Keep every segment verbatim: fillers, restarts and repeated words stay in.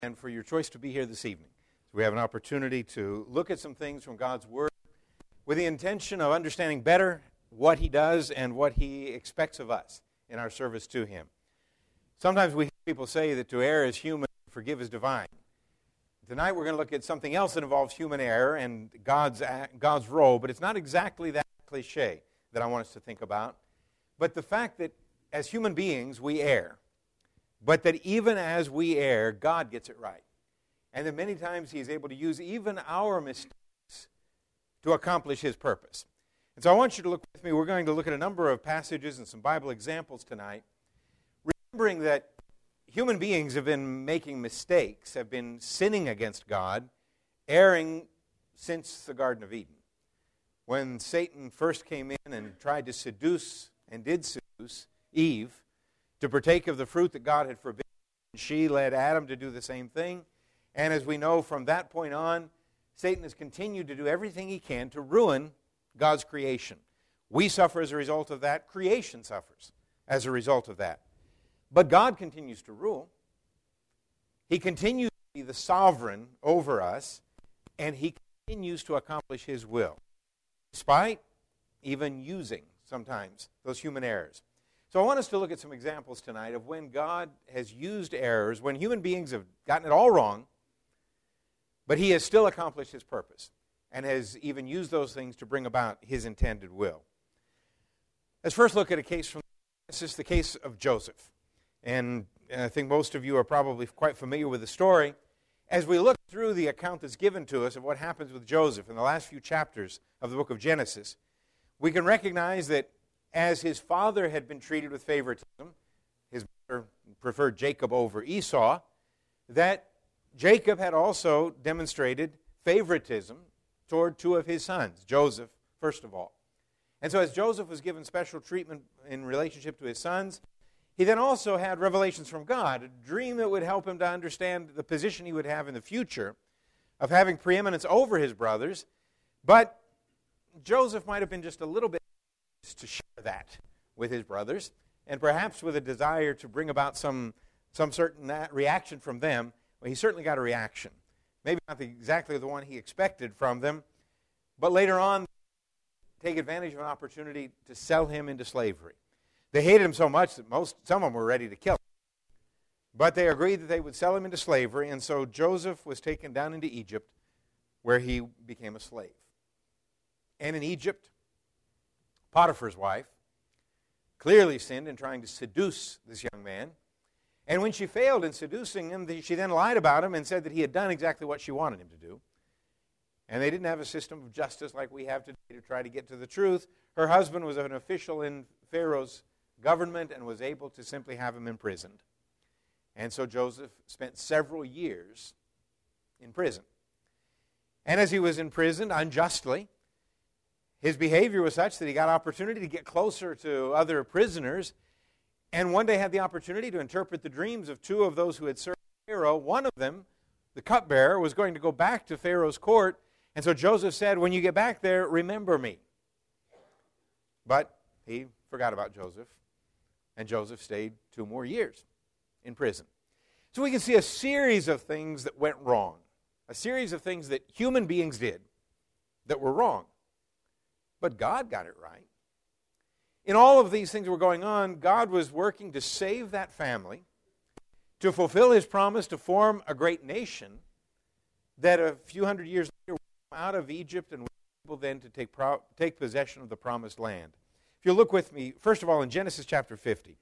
and for your choice to be here this evening. So we have an opportunity to look at some things from God's Word with the intention of understanding better what He does and what He expects of us in our service to Him. Sometimes we hear people say that to err is human, to forgive is divine. Tonight we're going to look at something else that involves human error and God's, God's role, but it's not exactly that cliche that I want us to think about, but the fact that as human beings we err, but that even as we err, God gets it right. And that many times He is able to use even our mistakes to accomplish His purpose. And so I want you to look with me. We're going to look at a number of passages and some Bible examples tonight, remembering that human beings have been making mistakes, have been sinning against God, erring since the Garden of Eden. When Satan first came in and tried to seduce, and did seduce, Eve, to partake of the fruit that God had forbidden, she led Adam to do the same thing. And as we know from that point on, Satan has continued to do everything he can to ruin God's creation. We suffer as a result of that. Creation suffers as a result of that. But God continues to rule. He continues to be the sovereign over us, and He continues to accomplish His will, despite even using sometimes those human errors. So I want us to look at some examples tonight of when God has used errors, when human beings have gotten it all wrong, but He has still accomplished His purpose and has even used those things to bring about His intended will. Let's first look at a case from Genesis, the case of Joseph. And I think most of you are probably quite familiar with the story. As we look through the account that's given to us of what happens with Joseph in the last few chapters of the book of Genesis, we can recognize that as his father had been treated with favoritism, his mother preferred Jacob over Esau, that Jacob had also demonstrated favoritism toward two of his sons, Joseph, first of all. And so as Joseph was given special treatment in relationship to his sons, he then also had revelations from God, a dream that would help him to understand the position he would have in the future of having preeminence over his brothers. But Joseph might have been just a little bit to share that with his brothers, and perhaps with a desire to bring about some, some certain reaction from them. Well, he certainly got a reaction. Maybe not the, exactly the one he expected from them, but later on, take advantage of an opportunity to sell him into slavery. They hated him so much that most, some of them were ready to kill him. But they agreed that they would sell him into slavery, and so Joseph was taken down into Egypt, where he became a slave. And in Egypt, Potiphar's wife clearly sinned in trying to seduce this young man. And when she failed in seducing him, she then lied about him and said that he had done exactly what she wanted him to do. And they didn't have a system of justice like we have today to try to get to the truth. Her husband was an official in Pharaoh's government and was able to simply have him imprisoned. And so Joseph spent several years in prison. And as he was imprisoned unjustly, his behavior was such that he got opportunity to get closer to other prisoners, and one day had the opportunity to interpret the dreams of two of those who had served Pharaoh. One of them, the cupbearer, was going to go back to Pharaoh's court, and so Joseph said, "When you get back there, remember me." But he forgot about Joseph, and Joseph stayed two more years in prison. So we can see a series of things that went wrong, a series of things that human beings did that were wrong. But God got it right. In all of these things that were going on, God was working to save that family, to fulfill His promise to form a great nation that a few hundred years later would come out of Egypt and was able then to take, pro- take possession of the promised land. If you'll look with me, first of all, in Genesis chapter fifty.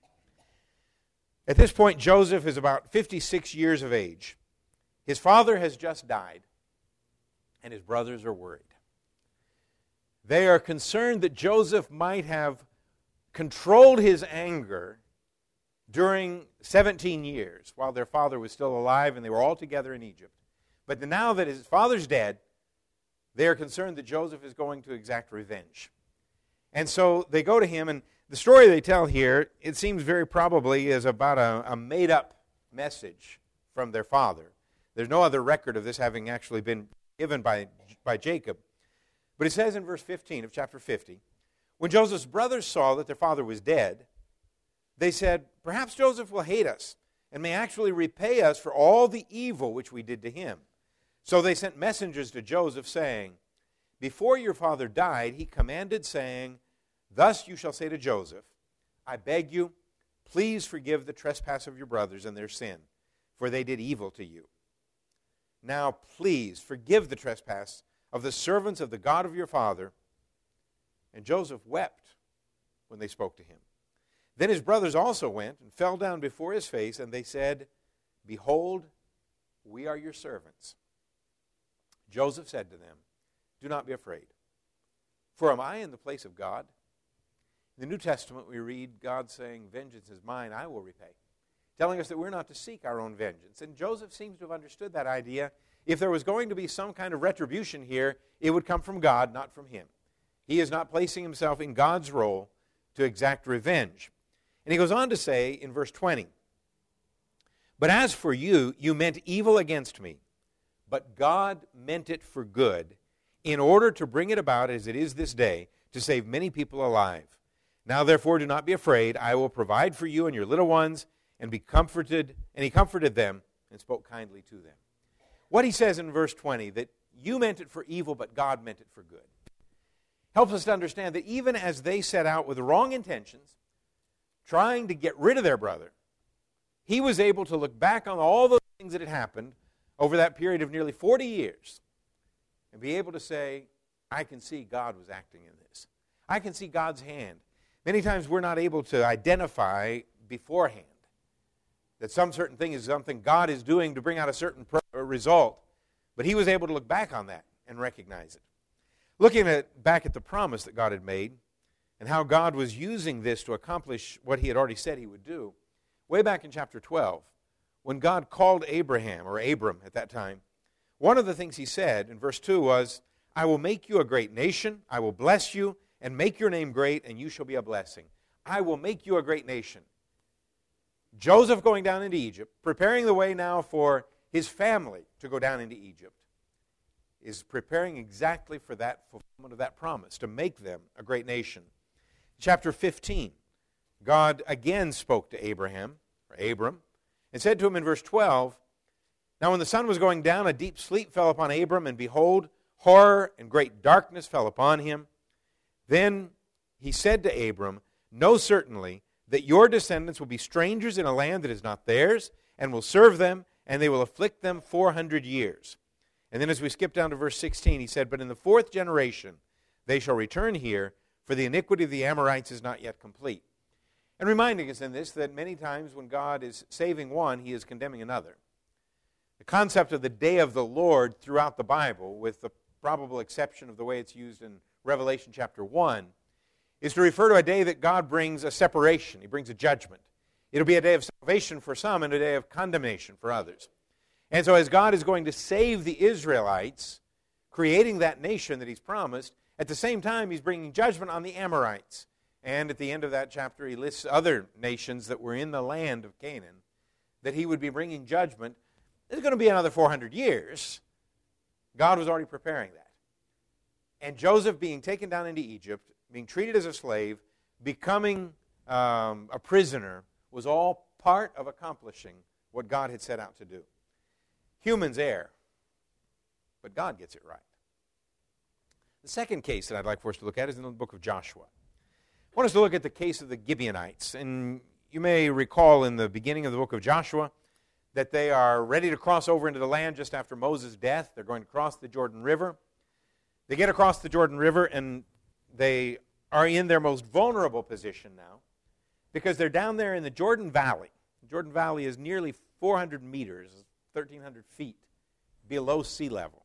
At this point, Joseph is about fifty-six years of age. His father has just died, and his brothers are worried. They are concerned that Joseph might have controlled his anger during seventeen years while their father was still alive and they were all together in Egypt. But now that his father's dead, they are concerned that Joseph is going to exact revenge. And so they go to him, and the story they tell here, it seems very probably is about a, a made-up message from their father. There's no other record of this having actually been given by, by Jacob. But it says in verse fifteen of chapter fifty, when Joseph's brothers saw that their father was dead, they said, "Perhaps Joseph will hate us and may actually repay us for all the evil which we did to him. So they sent messengers to Joseph, saying, Before your father died, he commanded, saying, Thus you shall say to Joseph, I beg you, please forgive the trespass of your brothers and their sin, for they did evil to you. Now please forgive the trespass of the servants of the God of your father. And Joseph wept when they spoke to him. Then his brothers also went and fell down before his face, and they said, Behold, we are your servants. Joseph said to them, Do not be afraid, for am I in the place of God? In the New Testament we read God saying, Vengeance is mine, I will repay, telling us that we're not to seek our own vengeance. And Joseph seems to have understood that idea. If there was going to be some kind of retribution here, it would come from God, not from him. He is not placing himself in God's role to exact revenge. And he goes on to say in verse twenty, But as for you, you meant evil against me, but God meant it for good, in order to bring it about as it is this day, to save many people alive. Now therefore do not be afraid, I will provide for you and your little ones, and be comforted. And he comforted them and spoke kindly to them. What he says in verse twenty, that you meant it for evil, but God meant it for good, helps us to understand that even as they set out with the wrong intentions, trying to get rid of their brother, he was able to look back on all those things that had happened over that period of nearly forty years and be able to say, I can see God was acting in this. I can see God's hand. Many times we're not able to identify beforehand that some certain thing is something God is doing to bring out a certain pro- result, but he was able to look back on that and recognize it. Looking at, back at the promise that God had made and how God was using this to accomplish what he had already said he would do, way back in chapter twelve, when God called Abraham, or Abram at that time, one of the things he said in verse two was, I will make you a great nation, I will bless you, and make your name great, and you shall be a blessing. I will make you a great nation. Joseph going down into Egypt, preparing the way now for his family to go down into Egypt, is preparing exactly for that fulfillment of that promise, to make them a great nation. Chapter fifteen, God again spoke to Abraham, or Abram, and said to him in verse twelve, Now when the sun was going down, a deep sleep fell upon Abram, and behold, horror and great darkness fell upon him. Then he said to Abram, Know certainly that your descendants will be strangers in a land that is not theirs, and will serve them, and they will afflict them four hundred years. And then as we skip down to verse sixteen, he said, But in the fourth generation they shall return here, for the iniquity of the Amorites is not yet complete. And reminding us in this that many times when God is saving one, he is condemning another. The concept of the day of the Lord throughout the Bible, with the probable exception of the way it's used in Revelation chapter one, is to refer to a day that God brings a separation. He brings a judgment. It'll be a day of salvation for some and a day of condemnation for others. And so as God is going to save the Israelites, creating that nation that he's promised, at the same time he's bringing judgment on the Amorites. And at the end of that chapter he lists other nations that were in the land of Canaan that he would be bringing judgment. There's going to be another four hundred years. God was already preparing that. And Joseph being taken down into Egypt, being treated as a slave, becoming um, a prisoner, was all part of accomplishing what God had set out to do. Humans err, but God gets it right. The second case that I'd like for us to look at is in the book of Joshua. I want us to look at the case of the Gibeonites. And you may recall in the beginning of the book of Joshua that they are ready to cross over into the land just after Moses' death. They're going to cross the Jordan River. They get across the Jordan River, and they are in their most vulnerable position now because they're down there in the Jordan Valley. The Jordan Valley is nearly four hundred meters, thirteen hundred feet below sea level.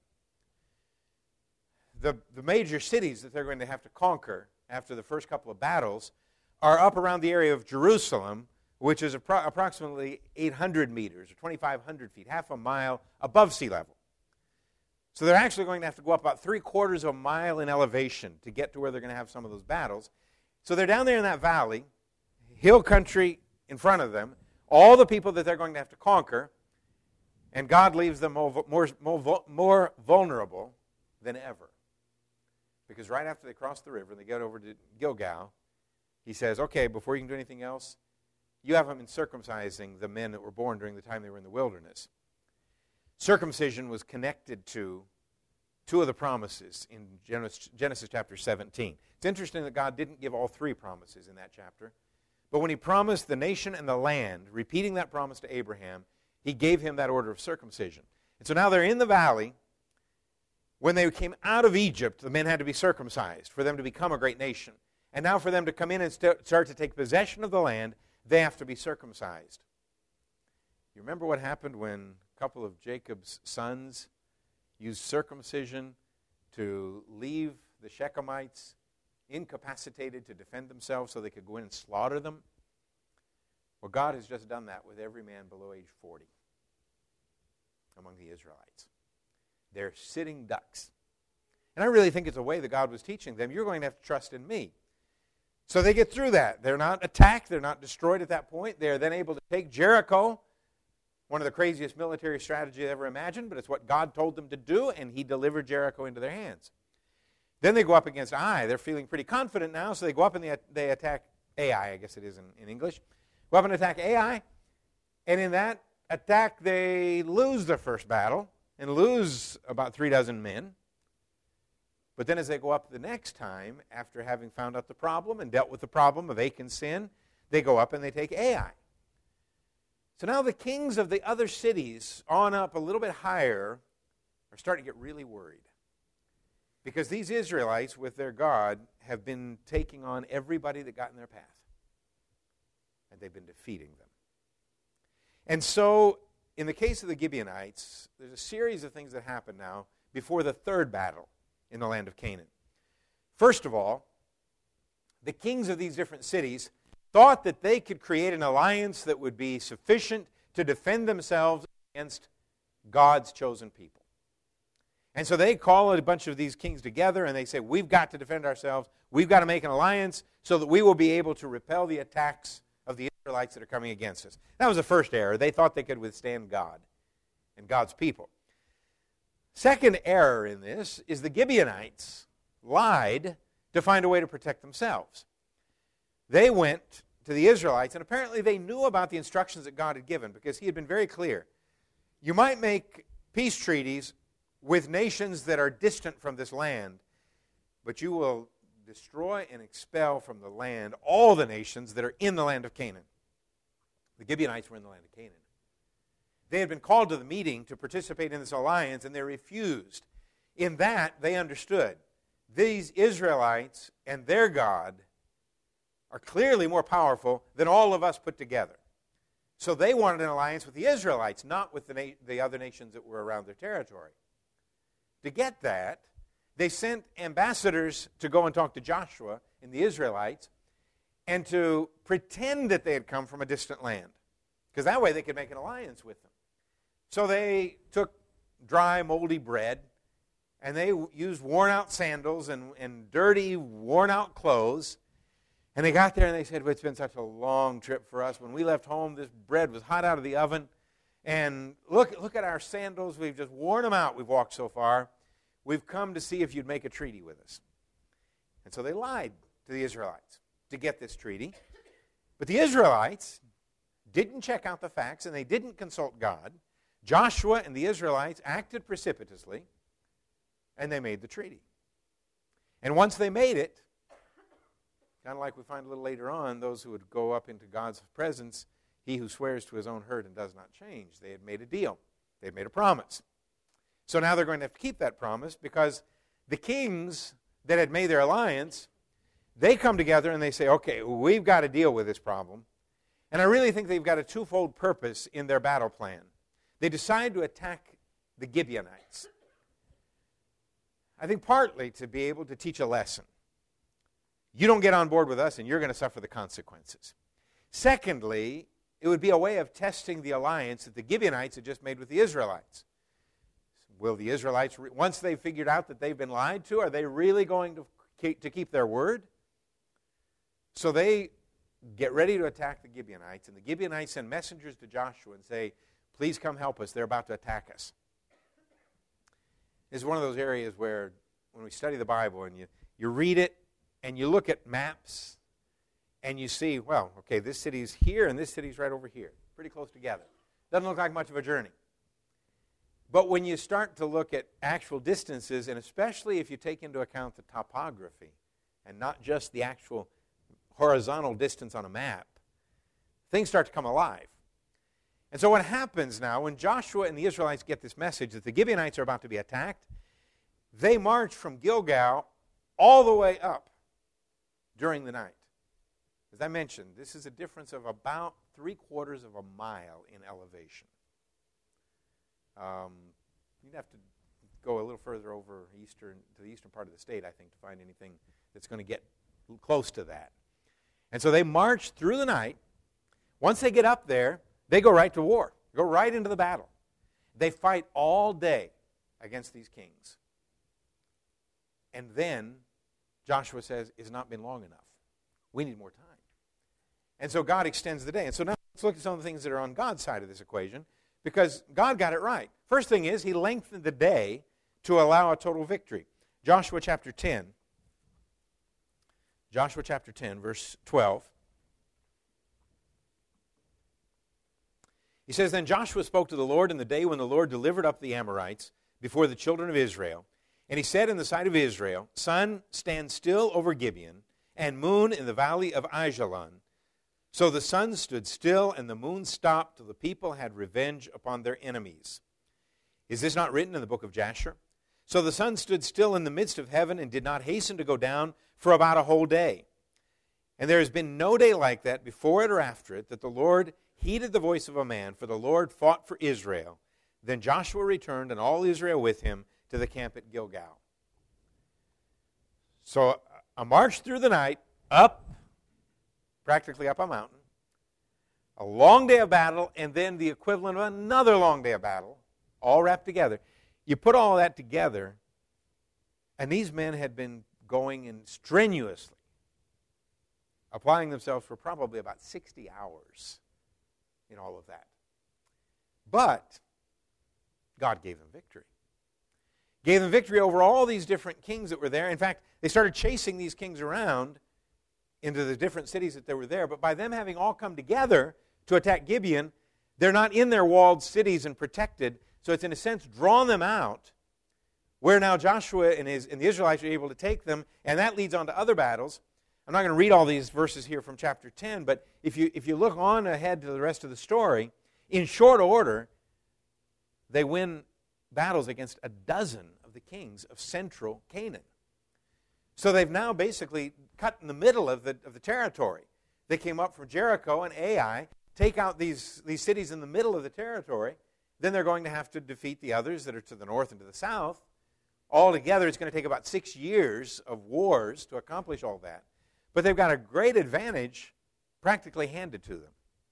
The, the major cities that they're going to have to conquer after the first couple of battles are up around the area of Jerusalem, which is appro- approximately eight hundred meters, or twenty-five hundred feet, half a mile above sea level. So they're actually going to have to go up about three quarters of a mile in elevation to get to where they're going to have some of those battles. So they're down there in that valley, hill country in front of them, all the people that they're going to have to conquer, and God leaves them more, more, more, more vulnerable than ever. Because right after they cross the river and they get over to Gilgal, he says, okay, before you can do anything else, you haven't been circumcising the men that were born during the time they were in the wilderness. Circumcision was connected to two of the promises in Genesis, Genesis chapter seventeen. It's interesting that God didn't give all three promises in that chapter. But when he promised the nation and the land, repeating that promise to Abraham, he gave him that order of circumcision. And so now they're in the valley. When they came out of Egypt, the men had to be circumcised for them to become a great nation. And now for them to come in and st- start to take possession of the land, they have to be circumcised. You remember what happened when a couple of Jacob's sons used circumcision to leave the Shechemites incapacitated to defend themselves so they could go in and slaughter them? Well, God has just done that with every man below age forty among the Israelites. They're sitting ducks. And I really think it's a way that God was teaching them. You're going to have to trust in me. So they get through that. They're not attacked. They're not destroyed at that point. They're then able to take Jericho, one of the craziest military strategies ever imagined, but it's what God told them to do, and he delivered Jericho into their hands. Then they go up against Ai. They're feeling pretty confident now, so they go up and they, they attack Ai, I guess it is in, in English. Go up and attack Ai, and in that attack they lose their first battle and lose about three dozen men. But then as they go up the next time, after having found out the problem and dealt with the problem of Achan's sin, they go up and they take Ai. So now the kings of the other cities on up a little bit higher are starting to get really worried. Because these Israelites, with their God, have been taking on everybody that got in their path. And they've been defeating them. And so, in the case of the Gibeonites, there's a series of things that happen now before the third battle in the land of Canaan. First of all, the kings of these different cities thought that they could create an alliance that would be sufficient to defend themselves against God's chosen people. And so they call a bunch of these kings together and they say, we've got to defend ourselves. We've got to make an alliance so that we will be able to repel the attacks of the Israelites that are coming against us. That was the first error. They thought they could withstand God and God's people. Second error in this is the Gibeonites lied to find a way to protect themselves. They went to the Israelites, and apparently they knew about the instructions that God had given because he had been very clear. You might make peace treaties with nations that are distant from this land, but you will destroy and expel from the land all the nations that are in the land of Canaan. The Gibeonites were in the land of Canaan. They had been called to the meeting to participate in this alliance, and they refused. In that, they understood these Israelites and their God are clearly more powerful than all of us put together. So they wanted an alliance with the Israelites, not with the, na- the other nations that were around their territory. To get that, they sent ambassadors to go and talk to Joshua and the Israelites and to pretend that they had come from a distant land, because that way they could make an alliance with them. So they took dry, moldy bread, and they used worn-out sandals and, and dirty, worn-out clothes. And they got there and they said, well, it's been such a long trip for us. When we left home, this bread was hot out of the oven. And look, look at our sandals. We've just worn them out. We've walked so far. We've come to see if you'd make a treaty with us. And so they lied to the Israelites to get this treaty. But the Israelites didn't check out the facts, and they didn't consult God. Joshua and the Israelites acted precipitously, and they made the treaty. And once they made it, kind of like we find a little later on, those who would go up into God's presence, he who swears to his own hurt and does not change. They had made a deal. They had made a promise. So now they're going to have to keep that promise, because the kings that had made their alliance, they come together and they say, okay, we've got to deal with this problem. And I really think they've got a twofold purpose in their battle plan. They decide to attack the Gibeonites. I think partly to be able to teach a lesson. You don't get on board with us and you're going to suffer the consequences. Secondly, it would be a way of testing the alliance that the Gibeonites had just made with the Israelites. Will the Israelites, once they've figured out that they've been lied to, are they really going to keep, to keep their word? So they get ready to attack the Gibeonites, and the Gibeonites send messengers to Joshua and say, please come help us. They're about to attack us. This is one of those areas where when we study the Bible and you, you read it and you look at maps and you see, well, okay, this city's here and this city's right over here, pretty close together. Doesn't look like much of a journey. But when you start to look at actual distances, and especially if you take into account the topography and not just the actual horizontal distance on a map, things start to come alive. And so what happens now, when Joshua and the Israelites get this message that the Gibeonites are about to be attacked, they march from Gilgal all the way up during the night. As I mentioned, this is a difference of about three quarters of a mile in elevation. Um, you'd have to go a little further over eastern to the eastern part of the state, I think, to find anything that's going to get close to that. And so they march through the night. Once they get up there, they go right to war, go right into the battle. They fight all day against these kings. And then Joshua says, it's not been long enough. We need more time. And so God extends the day. And so now let's look at some of the things that are on God's side of this equation, because God got it right. First thing is, he lengthened the day to allow a total victory. Joshua chapter ten. Joshua chapter ten, verse twelve. He says, Then Joshua spoke to the Lord in the day when the Lord delivered up the Amorites before the children of Israel. And he said in the sight of Israel, Sun, stand still over Gibeon, and moon in the valley of Ajalon. So the sun stood still, and the moon stopped, till the people had revenge upon their enemies. Is this not written in the book of Jasher? So the sun stood still in the midst of heaven, and did not hasten to go down for about a whole day. And there has been no day like that before it or after it, that the Lord heeded the voice of a man, for the Lord fought for Israel. Then Joshua returned, and all Israel with him, to the camp at Gilgal. So a march through the night, up, practically up a mountain, a long day of battle, and then the equivalent of another long day of battle, all wrapped together. You put all that together, and these men had been going in strenuously, applying themselves for probably about sixty hours in all of that. But God gave them victory. Gave them victory over all these different kings that were there. In fact, they started chasing these kings around into the different cities that they were there. But by them having all come together to attack Gibeon, they're not in their walled cities and protected. So it's in a sense drawn them out, where now Joshua and, his, and the Israelites are able to take them, and that leads on to other battles. I'm not going to read all these verses here from chapter ten, but if you, if you look on ahead to the rest of the story, in short order, they win battles against a dozen of the kings of central Canaan. So they've now basically cut in the middle of the, of the territory. They came up from Jericho and Ai, take out these, these cities in the middle of the territory. Then they're going to have to defeat the others that are to the north and to the south. Altogether, it's going to take about six years of wars to accomplish all that. But they've got a great advantage practically handed to them.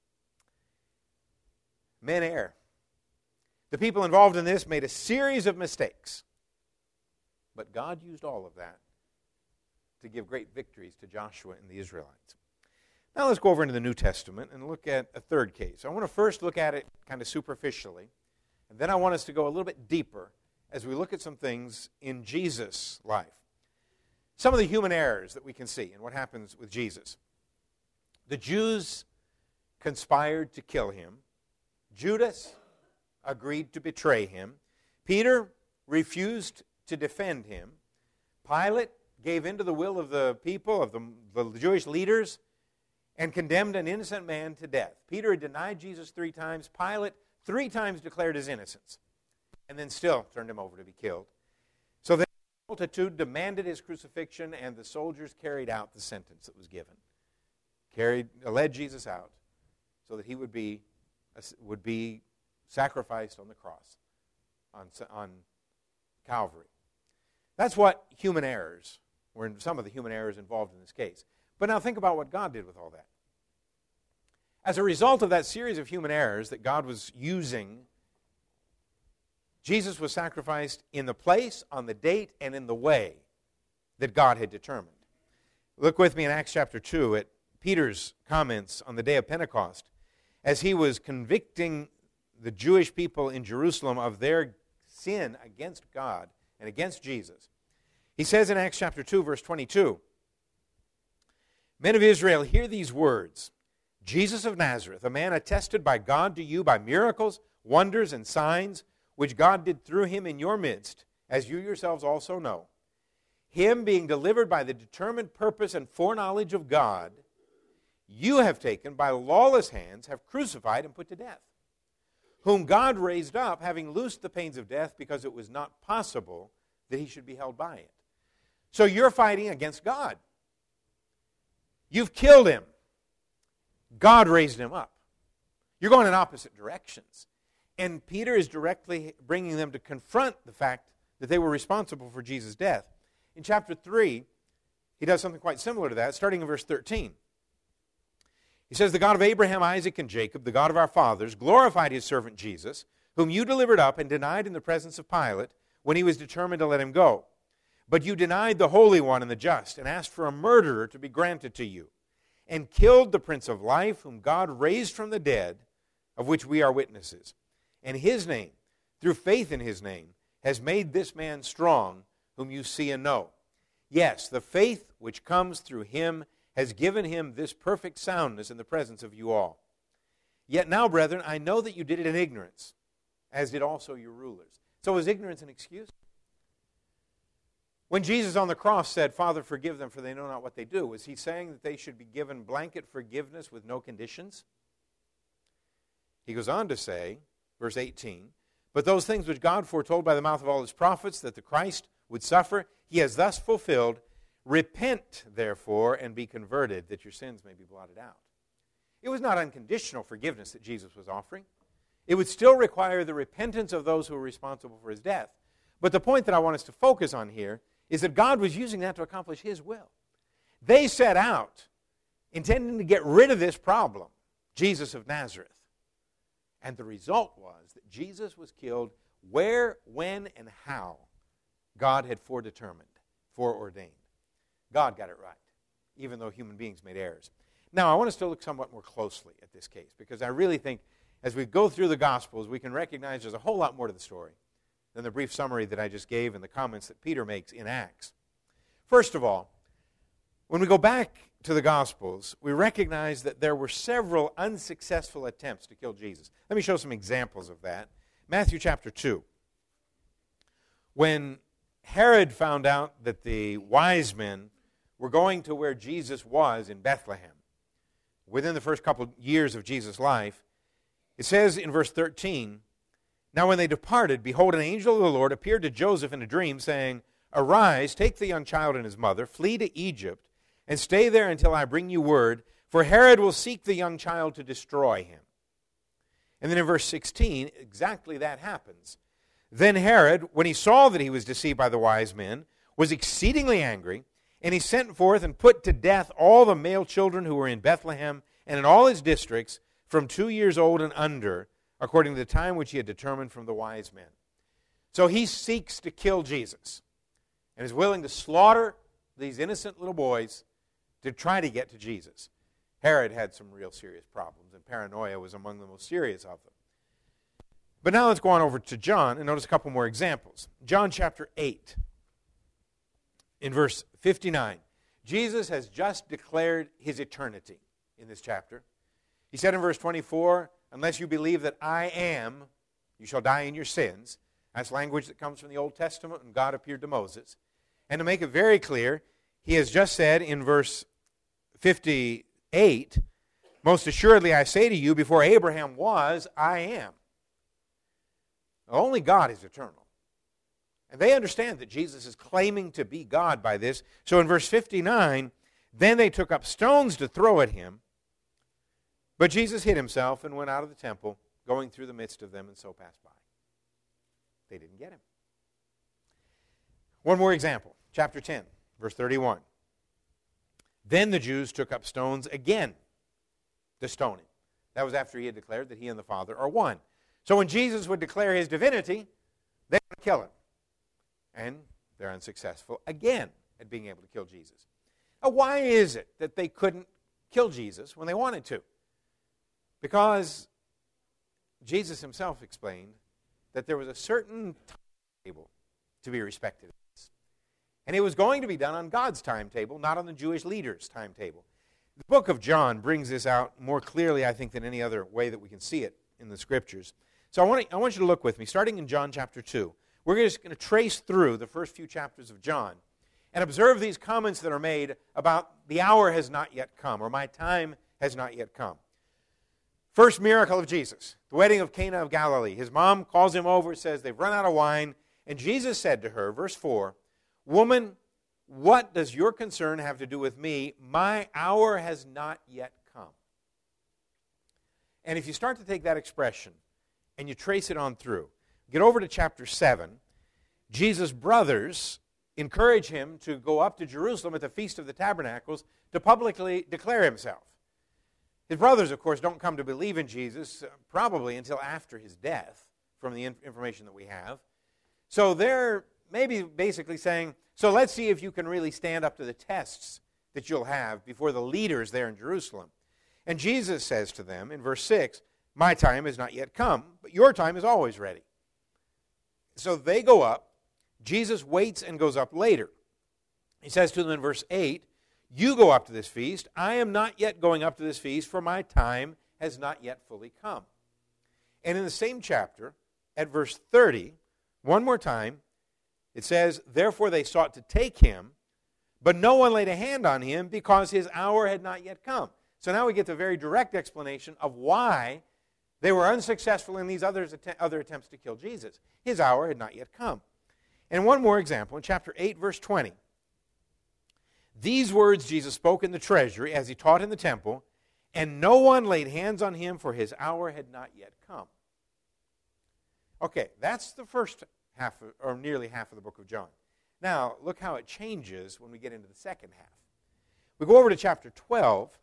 Men err. The people involved in this made a series of mistakes. But God used all of that to give great victories to Joshua and the Israelites. Now let's go over into the New Testament and look at a third case. I want to first look at it kind of superficially, and then I want us to go a little bit deeper as we look at some things in Jesus' life. Some of the human errors that we can see and what happens with Jesus. The Jews conspired to kill him. Judas agreed to betray him. Peter refused to defend him. Pilate gave in to the will of the people, of the, the Jewish leaders, and condemned an innocent man to death. Peter had denied Jesus three times. Pilate three times declared his innocence, and then still turned him over to be killed. So the multitude demanded his crucifixion, and the soldiers carried out the sentence that was given. Carried, led Jesus out so that he would be, would be sacrificed on the cross, on, on Calvary. That's what human errors were, some of the human errors involved in this case. But now think about what God did with all that. As a result of that series of human errors that God was using, Jesus was sacrificed in the place, on the date, and in the way that God had determined. Look with me in Acts chapter two at Peter's comments on the day of Pentecost as he was convicting the Jewish people in Jerusalem of their sin against God and against Jesus. He says in Acts chapter two, verse twenty-two, Men of Israel, hear these words. Jesus of Nazareth, a man attested by God to you by miracles, wonders, and signs, which God did through him in your midst, as you yourselves also know. Him being delivered by the determined purpose and foreknowledge of God, you have taken by lawless hands, have crucified and put to death, whom God raised up, having loosed the pains of death, because it was not possible that he should be held by it. So you're fighting against God. You've killed him. God raised him up. You're going in opposite directions. And Peter is directly bringing them to confront the fact that they were responsible for Jesus' death. In chapter three, he does something quite similar to that, starting in verse thirteen. He says, the God of Abraham, Isaac, and Jacob, the God of our fathers, glorified his servant Jesus, whom you delivered up and denied in the presence of Pilate when he was determined to let him go. But you denied the Holy One and the just, and asked for a murderer to be granted to you, and killed the Prince of Life, whom God raised from the dead, of which we are witnesses. And his name, through faith in his name, has made this man strong, whom you see and know. Yes, the faith which comes through him has given him this perfect soundness in the presence of you all. Yet now, brethren, I know that you did it in ignorance, as did also your rulers. So is ignorance an excuse? When Jesus on the cross said, Father, forgive them, for they know not what they do, was he saying that they should be given blanket forgiveness with no conditions? He goes on to say, verse eighteen, but those things which God foretold by the mouth of all his prophets, that the Christ would suffer, he has thus fulfilled. Repent, therefore, and be converted, that your sins may be blotted out. It was not unconditional forgiveness that Jesus was offering. It would still require the repentance of those who were responsible for his death. But the point that I want us to focus on here is that God was using that to accomplish his will. They set out intending to get rid of this problem, Jesus of Nazareth. And the result was that Jesus was killed where, when, and how God had foredetermined, foreordained. God got it right, even though human beings made errors. Now, I want us to look somewhat more closely at this case, because I really think as we go through the Gospels, we can recognize there's a whole lot more to the story than the brief summary that I just gave and the comments that Peter makes in Acts. First of all, when we go back to the Gospels, we recognize that there were several unsuccessful attempts to kill Jesus. Let me show some examples of that. Matthew chapter two. When Herod found out that the wise men were going to where Jesus was in Bethlehem, within the first couple years of Jesus' life, it says in verse thirteen, now when they departed, behold, an angel of the Lord appeared to Joseph in a dream, saying, arise, take the young child and his mother, flee to Egypt, and stay there until I bring you word, for Herod will seek the young child to destroy him. And then in verse sixteen, exactly that happens. Then Herod, when he saw that he was deceived by the wise men, was exceedingly angry, and he sent forth and put to death all the male children who were in Bethlehem and in all his districts, from two years old and under, according to the time which he had determined from the wise men. So he seeks to kill Jesus and is willing to slaughter these innocent little boys to try to get to Jesus. Herod had some real serious problems, and paranoia was among the most serious of them. But now let's go on over to John and notice a couple more examples. John chapter eight, in verse fifty-nine. Jesus has just declared his eternity in this chapter. He said in verse twenty-four, unless you believe that I am, you shall die in your sins. That's language that comes from the Old Testament when God appeared to Moses. And to make it very clear, he has just said in verse fifty-eight, most assuredly I say to you, before Abraham was, I am. Only God is eternal. And they understand that Jesus is claiming to be God by this. So in verse fifty-nine, then they took up stones to throw at him. But Jesus hid himself and went out of the temple, going through the midst of them, and so passed by. They didn't get him. One more example. Chapter ten, verse thirty-one. Then the Jews took up stones again to stone him. That was after he had declared that he and the Father are one. So when Jesus would declare his divinity, they would kill him. And they're unsuccessful again at being able to kill Jesus. Now, why is it that they couldn't kill Jesus when they wanted to? Because Jesus himself explained that there was a certain timetable to be respected. And it was going to be done on God's timetable, not on the Jewish leaders' timetable. The book of John brings this out more clearly, I think, than any other way that we can see it in the Scriptures. So I want, to, I want you to look with me, starting in John chapter two. We're just going to trace through the first few chapters of John and observe these comments that are made about the hour has not yet come, or my time has not yet come. First miracle of Jesus, the wedding of Cana of Galilee. His mom calls him over, says they've run out of wine, and Jesus said to her, verse four, "Woman, what does your concern have to do with me? My hour has not yet come." And if you start to take that expression and you trace it on through, get over to chapter seven, Jesus' brothers encourage him to go up to Jerusalem at the Feast of the Tabernacles to publicly declare himself. His brothers, of course, don't come to believe in Jesus uh, probably until after his death, from the in- information that we have. So they're maybe basically saying, so let's see if you can really stand up to the tests that you'll have before the leaders there in Jerusalem. And Jesus says to them in verse six, "My time has not yet come, but your time is always ready." So they go up. Jesus waits and goes up later. He says to them in verse eight, "You go up to this feast. I am not yet going up to this feast, for my time has not yet fully come." And in the same chapter, at verse thirty, one more time, it says, "Therefore they sought to take him, but no one laid a hand on him because his hour had not yet come." So now we get the very direct explanation of why they were unsuccessful in these others, other attempts to kill Jesus. His hour had not yet come. And one more example, in chapter eight, verse twenty. "These words Jesus spoke in the treasury as he taught in the temple, and no one laid hands on him, for his hour had not yet come." Okay, that's the first half, of, or nearly half of the book of John. Now, look how it changes when we get into the second half. We go over to chapter twelve,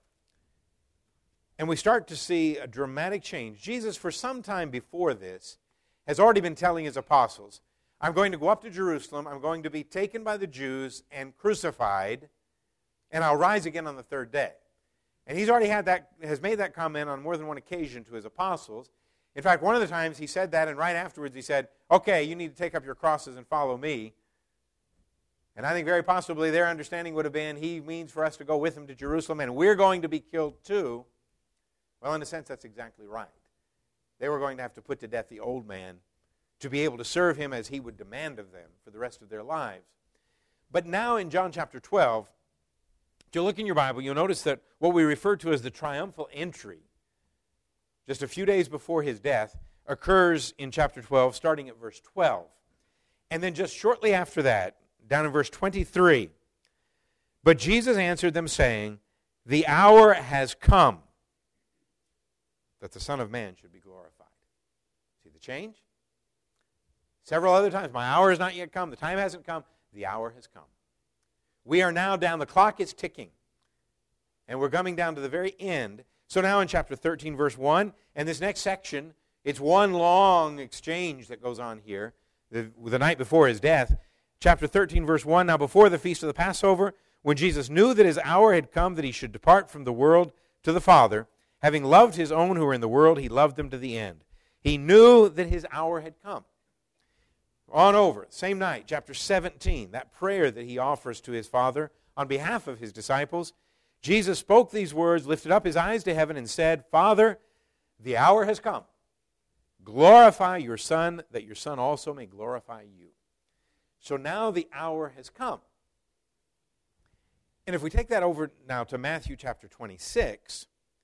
and we start to see a dramatic change. Jesus, for some time before this, has already been telling his apostles, "I'm going to go up to Jerusalem, I'm going to be taken by the Jews and crucified, and I'll rise again on the third day." And he's already had that, has made that comment on more than one occasion to his apostles. In fact, one of the times he said that, and right afterwards he said, "Okay, you need to take up your crosses and follow me." And I think very possibly their understanding would have been, he means for us to go with him to Jerusalem, and we're going to be killed too. Well, in a sense, that's exactly right. They were going to have to put to death the old man to be able to serve him as he would demand of them for the rest of their lives. But now in John chapter twelve, if you look in your Bible, you'll notice that what we refer to as the triumphal entry, just a few days before his death, occurs in chapter twelve, starting at verse twelve. And then just shortly after that, down in verse twenty-three, "But Jesus answered them, saying, The hour has come that the Son of Man should be glorified." See the change? Several other times, "My hour has not yet come, the time hasn't come, the hour has come." We are now down, the clock is ticking, and we're coming down to the very end. So now in chapter thirteen, verse one, and this next section, it's one long exchange that goes on here, the, the night before his death. Chapter thirteen, verse one, "Now before the feast of the Passover, when Jesus knew that his hour had come that he should depart from the world to the Father, having loved his own who were in the world, he loved them to the end." He knew that his hour had come. On over, same night, chapter seventeen, that prayer that he offers to his Father on behalf of his disciples. Jesus spoke these words, lifted up his eyes to heaven, and said, "Father, the hour has come. Glorify your Son, that your Son also may glorify you." So now the hour has come. And if we take that over now to Matthew chapter twenty-six,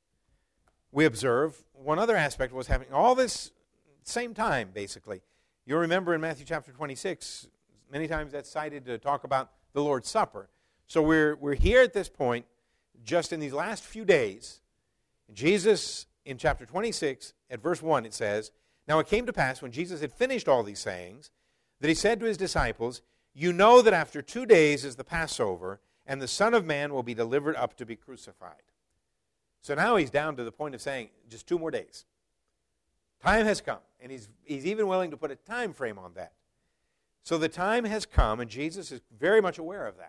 we observe one other aspect of what's happening. All this same time, basically. You'll remember in Matthew chapter twenty-six, many times that's cited to talk about the Lord's Supper. So we're, we're here at this point, just in these last few days. Jesus, in chapter twenty-six, at verse one, it says, "Now it came to pass, when Jesus had finished all these sayings, that he said to his disciples, You know that after two days is the Passover, and the Son of Man will be delivered up to be crucified." So now he's down to the point of saying, just two more days. Time has come, and he's, he's even willing to put a time frame on that. So the time has come, and Jesus is very much aware of that.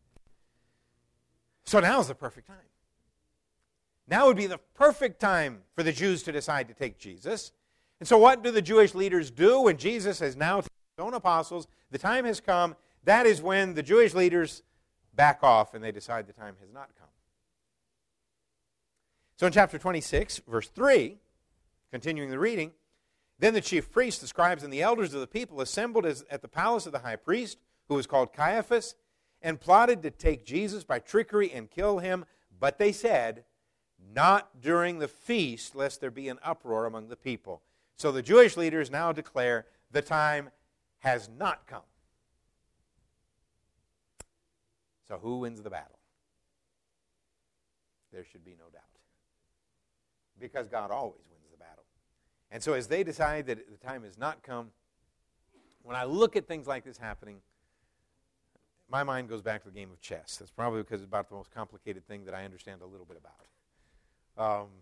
So now is the perfect time. Now would be the perfect time for the Jews to decide to take Jesus. And so what do the Jewish leaders do when Jesus has now taken his own apostles? The time has come. That is when the Jewish leaders back off and they decide the time has not come. So in chapter twenty-six, verse three, continuing the reading, then the chief priests, the scribes, and the elders of the people assembled as, at the palace of the high priest, who was called Caiaphas, and plotted to take Jesus by trickery and kill him. But they said, not during the feast, lest there be an uproar among the people. So the Jewish leaders now declare the time has not come. So who wins the battle? There should be no doubt. Because God always wins the battle. And so as they decide that the time has not come, when I look at things like this happening, my mind goes back to the game of chess. That's probably because it's about the most complicated thing that I understand a little bit about. Um,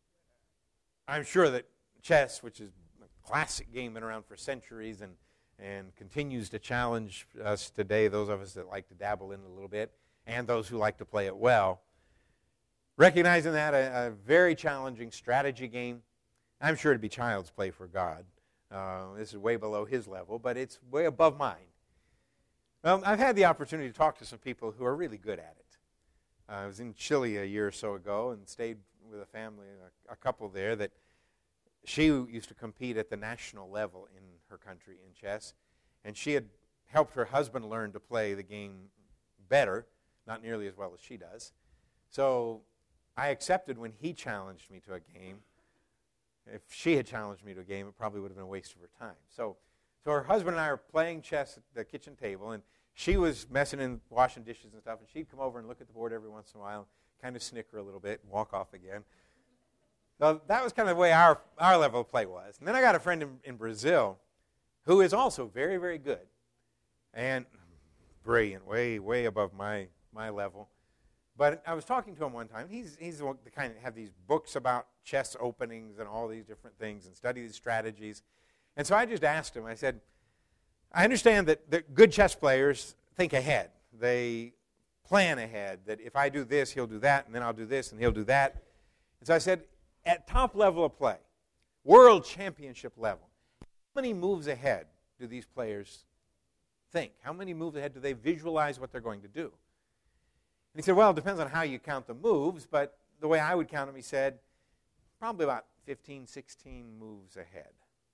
I'm sure that chess, which is a classic game, been around for centuries and, and continues to challenge us today, those of us that like to dabble in it a little bit, and those who like to play it well, recognizing that a, a very challenging strategy game. I'm sure it'd be child's play for God. Uh, this is way below his level, but it's way above mine. Well, I've had the opportunity to talk to some people who are really good at it. Uh, I was in Chile a year or so ago and stayed with a family, a, a couple there, that she used to compete at the national level in her country in chess, and she had helped her husband learn to play the game better, not nearly as well as she does. So I accepted when he challenged me to a game. If she had challenged me to a game, it probably would have been a waste of her time. So so her husband and I were playing chess at the kitchen table, and she was messing and washing dishes and stuff, and she'd come over and look at the board every once in a while, kind of snicker a little bit, and walk off again. So that was kind of the way our, our level of play was. And then I got a friend in, in Brazil who is also very, very good and brilliant, way, way above my, my level. But I was talking to him one time. He's he's the one that kind of have these books about chess openings and all these different things and study these strategies. And so I just asked him, I said, I understand that, that good chess players think ahead. They plan ahead, that if I do this, he'll do that, and then I'll do this, and he'll do that. And so I said, at top level of play, world championship level, how many moves ahead do these players think? How many moves ahead do they visualize what they're going to do? And he said, well, it depends on how you count the moves, but the way I would count them, he said, probably about fifteen, sixteen moves ahead.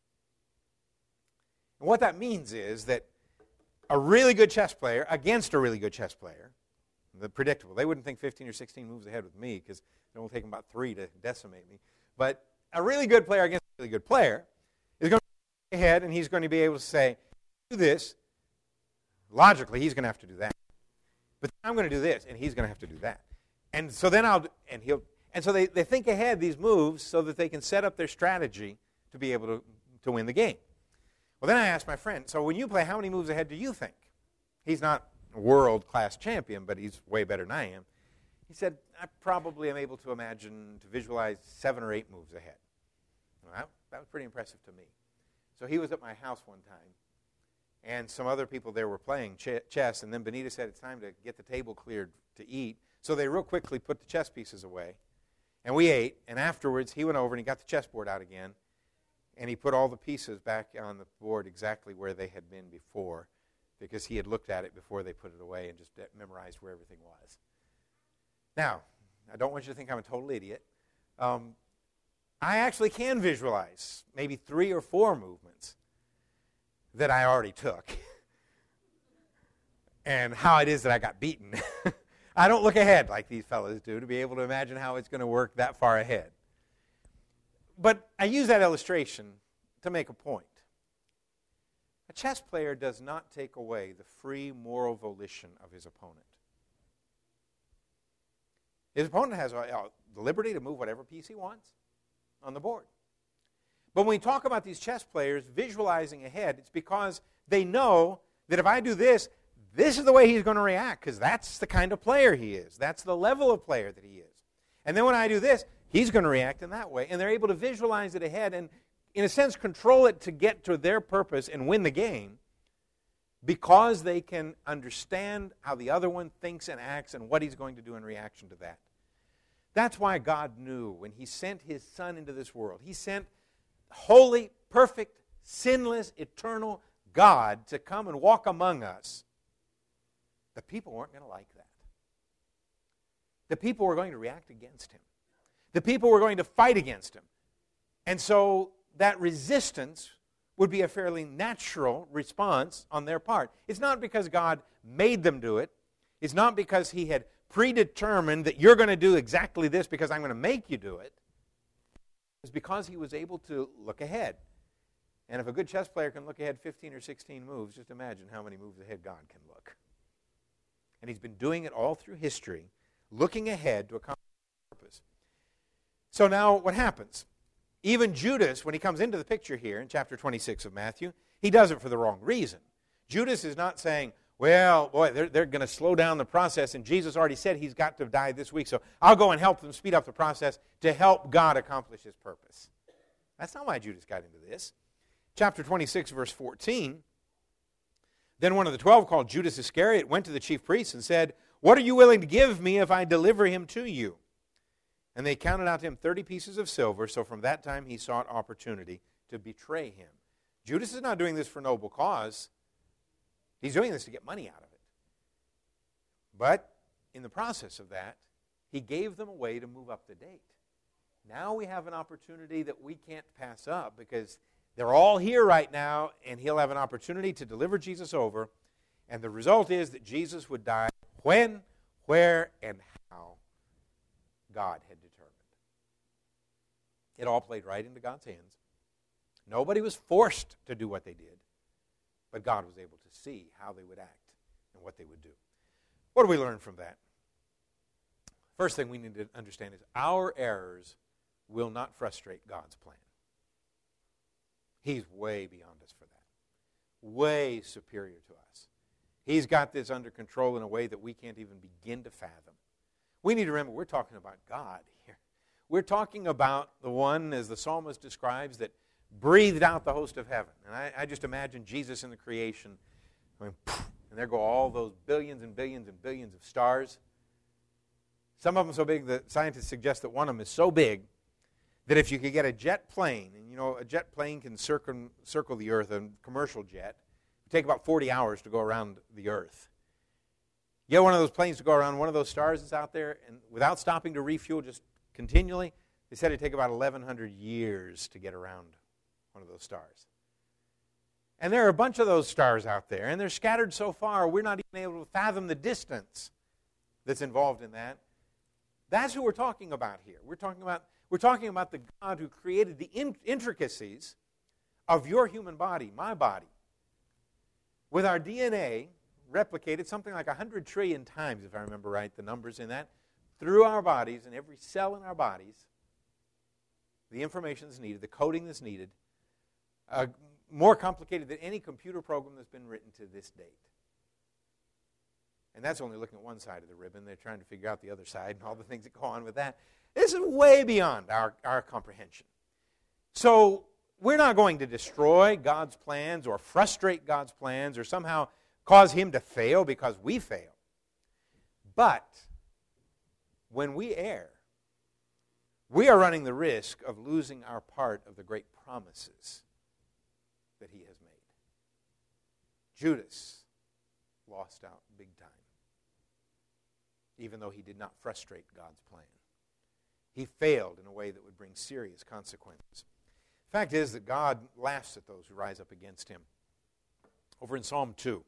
And what that means is that a really good chess player against a really good chess player, the predictable, they wouldn't think fifteen or sixteen moves ahead with me because it will take them about three to decimate me. But a really good player against a really good player is going to be ahead, and he's going to be able to say, do this. Logically, he's going to have to do that. But I'm going to do this, and he's going to have to do that. And so then I'll, and he'll, and so they, they think ahead these moves so that they can set up their strategy to be able to, to win the game. Well, then I asked my friend, so when you play, how many moves ahead do you think? He's not a world-class champion, but he's way better than I am. He said, I probably am able to imagine, to visualize seven or eight moves ahead. Well, that, that was pretty impressive to me. So he was at my house one time, and some other people there were playing ch- chess, and then Benita said it's time to get the table cleared to eat. So they real quickly put the chess pieces away, and we ate, and afterwards he went over and he got the chessboard out again, and he put all the pieces back on the board exactly where they had been before, because he had looked at it before they put it away and just memorized where everything was. Now, I don't want you to think I'm a total idiot. Um, I actually can visualize maybe three or four movements that I already took and how it is that I got beaten. I don't look ahead like these fellows do to be able to imagine how it's going to work that far ahead. But I use that illustration to make a point. A chess player does not take away the free moral volition of his opponent. His opponent has uh, the liberty to move whatever piece he wants on the board. But when we talk about these chess players visualizing ahead, it's because they know that if I do this, this is the way he's going to react, because that's the kind of player he is. That's the level of player that he is. And then when I do this, he's going to react in that way. And they're able to visualize it ahead and, in a sense, control it to get to their purpose and win the game, because they can understand how the other one thinks and acts and what he's going to do in reaction to that. That's why God knew when he sent his Son into this world. He sent holy, perfect, sinless, eternal God to come and walk among us. The people weren't going to like that. The people were going to react against him. The people were going to fight against him. And so that resistance would be a fairly natural response on their part. It's not because God made them do it. It's not because he had predetermined that you're going to do exactly this because I'm going to make you do it. It's because he was able to look ahead. And if a good chess player can look ahead fifteen or sixteen moves, just imagine how many moves ahead God can look. And he's been doing it all through history, looking ahead to accomplish his purpose. So now what happens? Even Judas, when he comes into the picture here in chapter twenty-six of Matthew, he does it for the wrong reason. Judas is not saying, well, boy, they're, they're going to slow down the process, and Jesus already said he's got to die this week, so I'll go and help them speed up the process to help God accomplish his purpose. That's not why Judas got into this. Chapter twenty-six, verse fourteen, then one of the twelve, called Judas Iscariot, went to the chief priests and said, what are you willing to give me if I deliver him to you? And they counted out to him thirty pieces of silver, so from that time he sought opportunity to betray him. Judas is not doing this for noble cause. He's doing this to get money out of it. But in the process of that, he gave them a way to move up the date. Now we have an opportunity that we can't pass up because they're all here right now, and he'll have an opportunity to deliver Jesus over. And the result is that Jesus would die when, where, and how God had determined. It all played right into God's hands. Nobody was forced to do what they did, but God was able to see how they would act and what they would do. What do we learn from that? First thing we need to understand is our errors will not frustrate God's plan. He's way beyond us for that. Way superior to us. He's got this under control in a way that we can't even begin to fathom. We need to remember we're talking about God here. We're talking about the one, as the psalmist describes, that breathed out the host of heaven. And I, I just imagine Jesus in the creation, going, poof, and there go all those billions and billions and billions of stars. Some of them so big that scientists suggest that one of them is so big that if you could get a jet plane, and you know a jet plane can circle, circle the earth, a commercial jet, it would take about forty hours to go around the earth. You get one of those planes to go around one of those stars that's out there, and without stopping to refuel, just continually, they said it'd take about eleven hundred years to get around one of those stars. And there are a bunch of those stars out there, and they're scattered so far, we're not even able to fathom the distance that's involved in that. That's who we're talking about here. We're talking about, we're talking about the God who created the in- intricacies of your human body, my body. With our D N A replicated something like one hundred trillion times, if I remember right, the numbers in that, through our bodies, and every cell in our bodies, the information that's needed, the coding that's needed, uh, more complicated than any computer program that's been written to this date. And that's only looking at one side of the ribbon. They're trying to figure out the other side and all the things that go on with that. This is way beyond our, our comprehension. So we're not going to destroy God's plans or frustrate God's plans or somehow cause him to fail because we fail. But when we err, we are running the risk of losing our part of the great promises that he has made. Judas lost out big time, even though he did not frustrate God's plan. He failed in a way that would bring serious consequences. The fact is that God laughs at those who rise up against him. Over in Psalm two,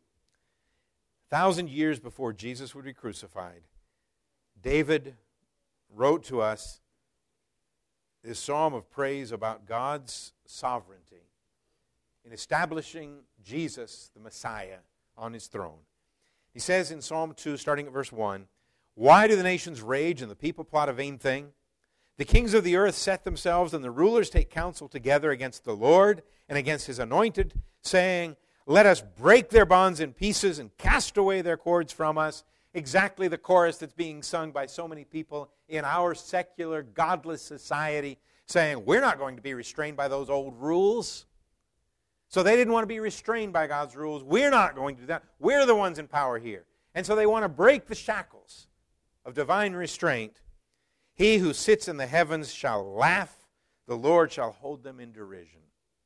a thousand years before Jesus would be crucified, David wrote to us this psalm of praise about God's sovereignty in establishing Jesus, the Messiah, on his throne. He says in Psalm two, starting at verse one, why do the nations rage and the people plot a vain thing? The kings of the earth set themselves, and the rulers take counsel together against the Lord and against his anointed, saying, let us break their bonds in pieces and cast away their cords from us. Exactly the chorus that's being sung by so many people in our secular, godless society, saying, we're not going to be restrained by those old rules. So they didn't want to be restrained by God's rules. We're not going to do that. We're the ones in power here. And so they want to break the shackles of divine restraint. He who sits in the heavens shall laugh. The Lord shall hold them in derision.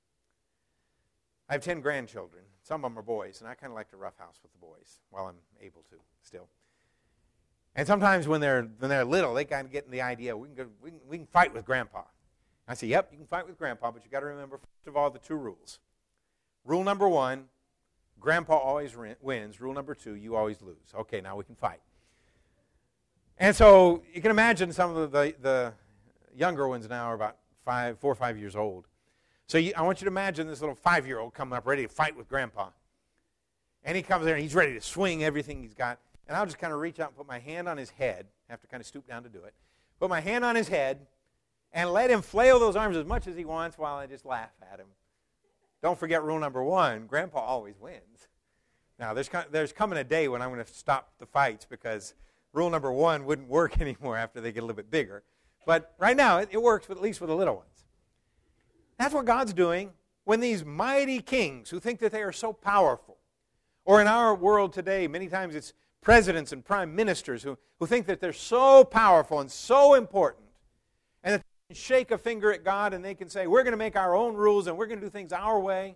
I have ten grandchildren. Some of them are boys, and I kind of like to roughhouse with the boys while I'm able to still. And sometimes when they're when they're little, they kind of get in the idea, we can, go, we can, we can fight with Grandpa. I say, yep, you can fight with Grandpa, but you've got to remember, first of all, the two rules. Rule number one, Grandpa always wins. Rule number two, you always lose. Okay, now we can fight. And so you can imagine some of the, the younger ones now are about five, four or five years old. So you, I want you to imagine this little five-year-old coming up ready to fight with Grandpa. And he comes there and he's ready to swing everything he's got. And I'll just kind of reach out and put my hand on his head. I have to kind of stoop down to do it. Put my hand on his head and let him flail those arms as much as he wants while I just laugh at him. Don't forget rule number one, Grandpa always wins. Now, there's, there's coming a day when I'm going to stop the fights because rule number one wouldn't work anymore after they get a little bit bigger. But right now, it, it works, with, at least with the little ones. That's what God's doing when these mighty kings who think that they are so powerful, or in our world today, many times it's presidents and prime ministers who, who think that they're so powerful and so important, and that they can shake a finger at God and they can say, we're going to make our own rules and we're going to do things our way.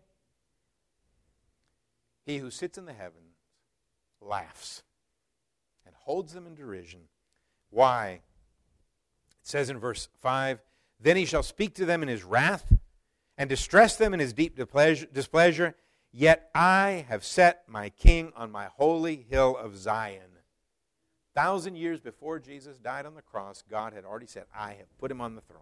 He who sits in the heavens laughs and holds them in derision. Why? It says in verse five, then he shall speak to them in his wrath and distress them in his deep displeasure. Yet I have set my king on my holy hill of Zion. Thousand years before Jesus died on the cross, God had already said, I have put him on the throne.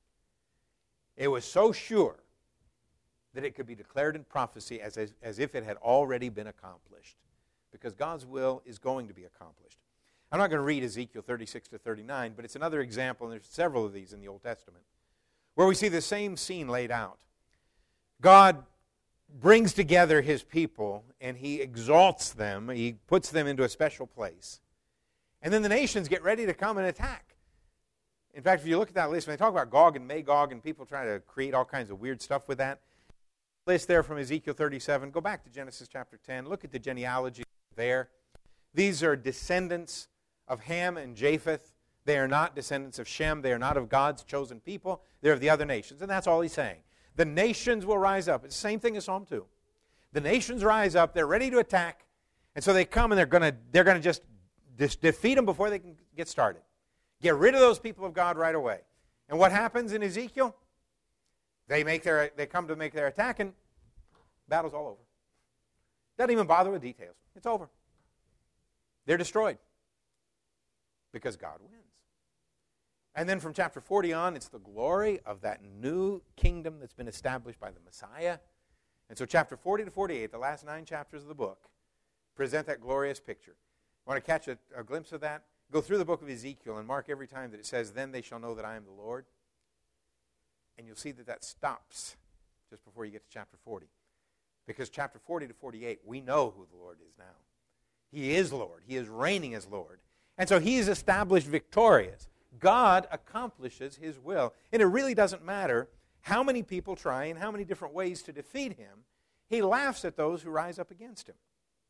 It was so sure that it could be declared in prophecy as, as, as if it had already been accomplished. Because God's will is going to be accomplished. I'm not going to read Ezekiel thirty-six to thirty-nine, but it's another example, and there's several of these in the Old Testament, where we see the same scene laid out. God brings together his people, and he exalts them. He puts them into a special place. And then the nations get ready to come and attack. In fact, if you look at that list, when they talk about Gog and Magog, and people try to create all kinds of weird stuff with that, list there from Ezekiel thirty-seven, go back to Genesis chapter ten, look at the genealogy there. These are descendants of Ham and Japheth. They are not descendants of Shem. They are not of God's chosen people. They're of the other nations. And that's all he's saying. The nations will rise up. It's the same thing as Psalm two. The nations rise up. They're ready to attack. And so they come and they're going to they're going to just dis- defeat them before they can get started. Get rid of those people of God right away. And what happens in Ezekiel? They make their they come to make their attack and battle's all over. Doesn't even bother with details. It's over. They're destroyed. Because God wins. And then from chapter forty on, it's the glory of that new kingdom that's been established by the Messiah. And so chapter forty to forty-eight, the last nine chapters of the book, present that glorious picture. Want to catch a, a glimpse of that? Go through the book of Ezekiel and mark every time that it says, then they shall know that I am the Lord. And you'll see that that stops just before you get to chapter forty. Because chapter forty to forty-eight, we know who the Lord is now. He is Lord. He is reigning as Lord. And so he is established victorious. God accomplishes his will. And it really doesn't matter how many people try and how many different ways to defeat him. He laughs at those who rise up against him.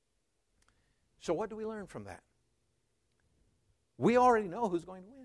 So what do we learn from that? We already know who's going to win.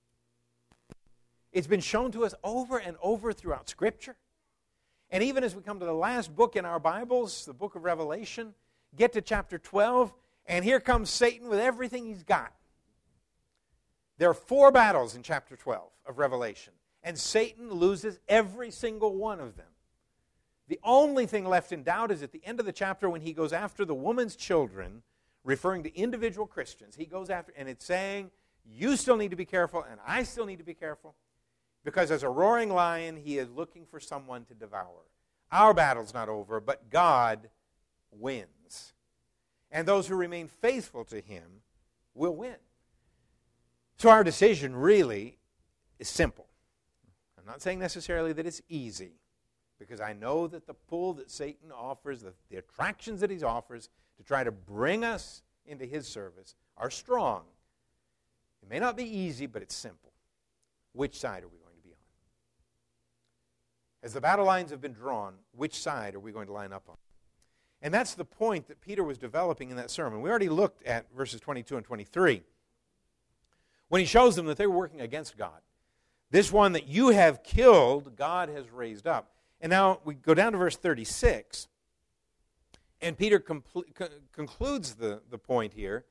It's been shown to us over and over throughout Scripture. And even as we come to the last book in our Bibles, the book of Revelation, get to chapter twelve, and here comes Satan with everything he's got. There are four battles in chapter twelve of Revelation, and Satan loses every single one of them. The only thing left in doubt is at the end of the chapter when he goes after the woman's children, referring to individual Christians. He goes after, and it's saying, you still need to be careful, and I still need to be careful, because as a roaring lion, he is looking for someone to devour. Our battle's not over, but God wins. And those who remain faithful to him will win. So our decision really is simple. I'm not saying necessarily that it's easy, because I know that the pull that Satan offers, the, the attractions that he offers to try to bring us into his service are strong. It may not be easy, but it's simple. Which side are we going to be on? As the battle lines have been drawn, which side are we going to line up on? And that's the point that Peter was developing in that sermon. We already looked at verses twenty-two and twenty-three. When he shows them that they were working against God. This one that you have killed, God has raised up. And now we go down to verse thirty-six. And Peter compl- concludes the, the point here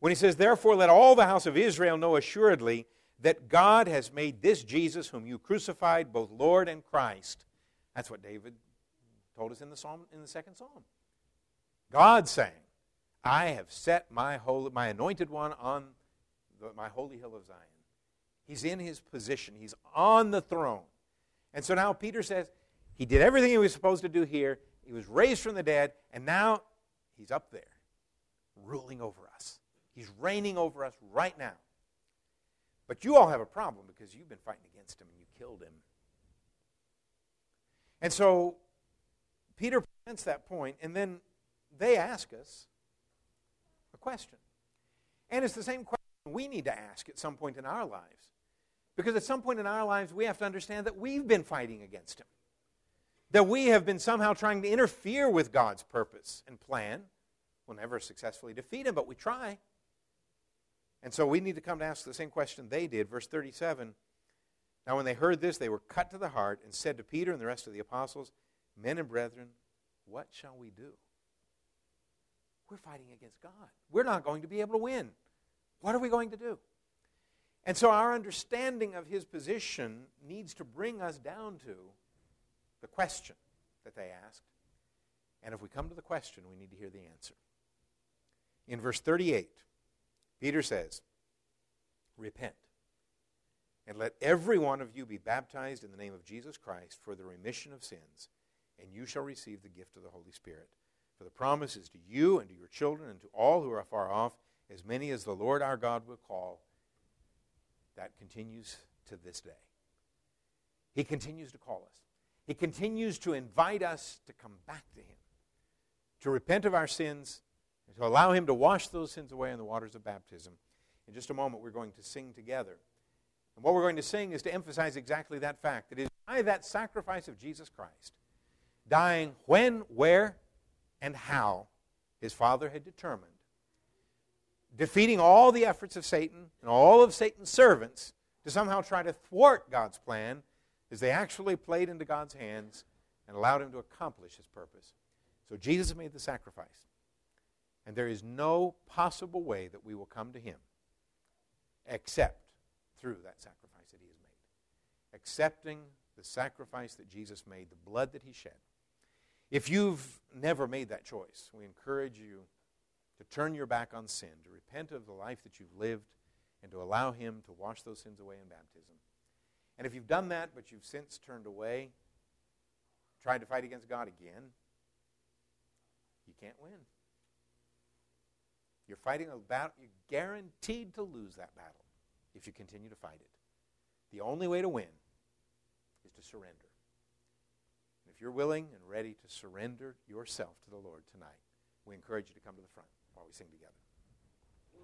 when he says, "Therefore let all the house of Israel know assuredly that God has made this Jesus, whom you crucified, both Lord and Christ." That's what David told us in the psalm, in the second psalm. God saying, "I have set my holy, my anointed one on the, my holy hill of Zion." He's in his position. He's on the throne. And so now Peter says, he did everything he was supposed to do here. He was raised from the dead, and now he's up there, ruling over us. He's reigning over us right now. But you all have a problem because you've been fighting against him and you killed him. And so Peter presents that point, and then they ask us a question. And it's the same question we need to ask at some point in our lives. Because at some point in our lives, we have to understand that we've been fighting against him. That we have been somehow trying to interfere with God's purpose and plan. We'll never successfully defeat him, but we try. And so we need to come to ask the same question they did. Verse thirty-seven, "Now when they heard this, they were cut to the heart and said to Peter and the rest of the apostles, 'Men and brethren, what shall we do?'" We're fighting against God. We're not going to be able to win. What are we going to do? And so our understanding of his position needs to bring us down to the question that they asked. And if we come to the question, we need to hear the answer. In verse thirty-eight, Peter says, "Repent, and let every one of you be baptized in the name of Jesus Christ for the remission of sins, and you shall receive the gift of the Holy Spirit. For the promise is to you and to your children and to all who are far off, as many as the Lord our God will call." That continues to this day. He continues to call us. He continues to invite us to come back to him, to repent of our sins, and to allow him to wash those sins away in the waters of baptism. In just a moment, we're going to sing together. And what we're going to sing is to emphasize exactly that fact. That it is by that sacrifice of Jesus Christ, dying when, where, and how his Father had determined, defeating all the efforts of Satan and all of Satan's servants to somehow try to thwart God's plan, as they actually played into God's hands and allowed him to accomplish his purpose. So Jesus made the sacrifice. And there is no possible way that we will come to him except through that sacrifice that he has made. Accepting the sacrifice that Jesus made, the blood that he shed. If you've never made that choice, we encourage you to turn your back on sin, to repent of the life that you've lived, and to allow him to wash those sins away in baptism. And if you've done that, but you've since turned away, tried to fight against God again, you can't win. You're fighting a battle. You're guaranteed to lose that battle if you continue to fight it. The only way to win is to surrender. And if you're willing and ready to surrender yourself to the Lord tonight, we encourage you to come to the front while we sing together.